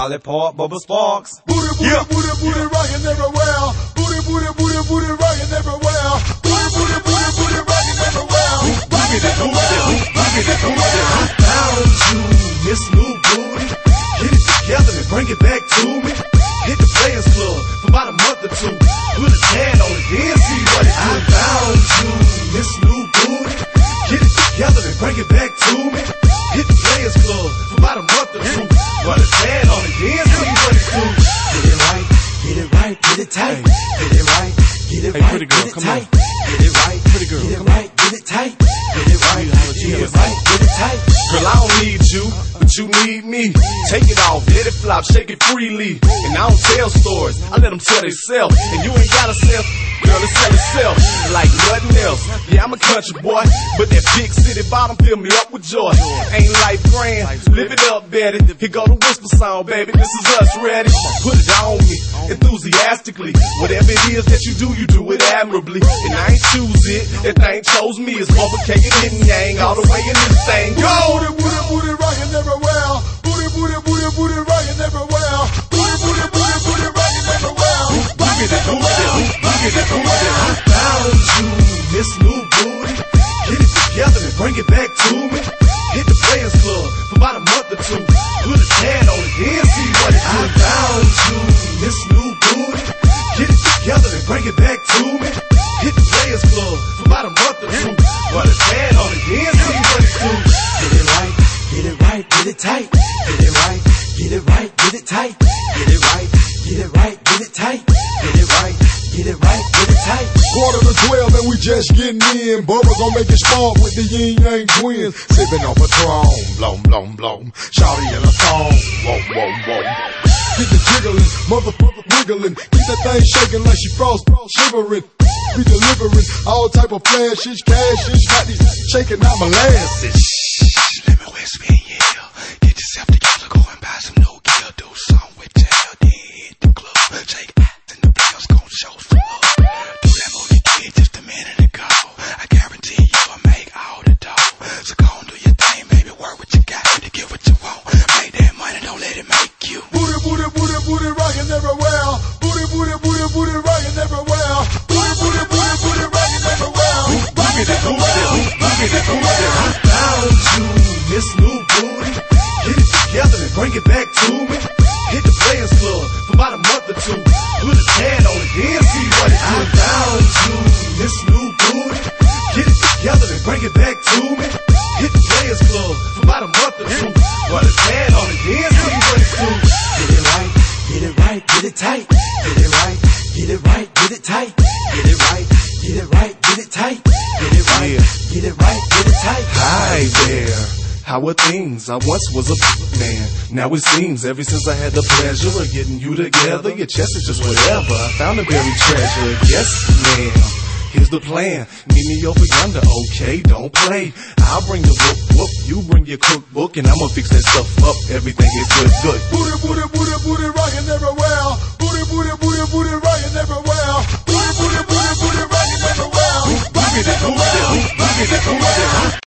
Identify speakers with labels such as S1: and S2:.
S1: Dolly Park, Bubba Sparks.
S2: Booty, booty, booty, booty, rockin' everywhere. Booty, booty, booty, booty, rockin' everywhere. Booty, booty, booty, booty, rockin' everywhere. Rockin' everywhere. Rockin' everywhere.
S3: I found you, Miss New Booty. Get it together and bring it back to me. Hit the Players Club for about a month or two. Put a tan on it, then see what it do. I found you, Miss New Booty. Get it together and bring it back to me. Hit the Players Club for about a month or two. Put a tan on it, then see what it do. Get it right, get it right, get it tight. Get it right, get it right, get it tight. Get it right, pretty girl, get it right, get it tight. Get it right, get it right, get it tight.
S4: Girl, I don't need you, but you need me. Take it off, let it flop, shake it freely. And I don't tell stories, I let them tell themselves. And you ain't gotta sell, girl, it sell itself like nothing else. Yeah, I'm a country boy, but that big city bottom fill me up with joy. Ain't life grand, live it up, Betty. Here go the whisper song, baby, this is us, ready? Put it on me, enthusiastically. Whatever it is that you do it admirably. And I ain't choose it, that thing chose me. It's complicated yin yang, all the way in this thing. Go!
S2: Booty, booty, booty, rockin' everywhere. Booty, booty, booty, booty, rockin' everywhere. Booty, booty, booty, booty, rockin' everywhere. Rockin' everywhere. Rockin' everywhere.
S3: I found you, Miss New Booty. Get it together and bring it back to me. Hit the Players Club for about a month or two. Put a tan on it, then see what it do. I found you, Miss New Booty. Get it together and bring it back to me. Hit the Players Club for about a month or two. Put a tan on it, then see what it do. Get it right, get it right, get it tight. Get it right, get it right, get it tight. Get it right, get it right, get it tight. Get it right, get it right, get it tight.
S2: 11:45 and we just getting in. Bubba gon' make it spark with the yin yang twins. Sipping on Patron, blom, blom, blom. Shawty in a thong, whoa, whoa, whoa. Get the jiggling, motherfucker wiggling. Keep that thing shaking like she frost, shivering. We delivering all type of flashes, cashes. Got these shaking out molasses.
S5: Let me whisper in your ear. Get yourself together, go and buy some new gear. Do something with tail, then hit the club. Shake ass and the players gon' show some love. Do that move you did just a minute ago. I guarantee you'll make all the dough. So go and do your thing, baby. Work what you got to get what you want. Make that money, don't let it make you.
S2: Booty, booty, booty, booty, rockin' everywhere. Booty, booty, booty, booty, rockin' everywhere. Booty, booty, booty, booty, rockin' everywhere. Rockin' everywhere. Rockin' everywhere.
S3: I found you, Miss New Booty. Get it together and bring it back to me. Hit the Players Club for about a month or two. Put a tan on it, then see what it do. I found you, Miss New Booty. Get it together and bring it back to me. Hit the Players Club for about a month or two. Put a tan on it, then see what it do. Get it right, get it right, get it tight. Get it right, get it right, get it tight. Get it right, get it right, get it tight. Get it right, get it right, get it tight.
S4: Hi there. How are things? I once was a man. Now it seems ever since I had the pleasure of getting you together, your chest is just whatever. I found a buried treasure. Yes, ma'am. Here's the plan. Meet me over yonder, okay? Don't play. I'll bring the whoop whoop. You bring your cookbook, and I'ma fix that stuff up. Everything is good, good.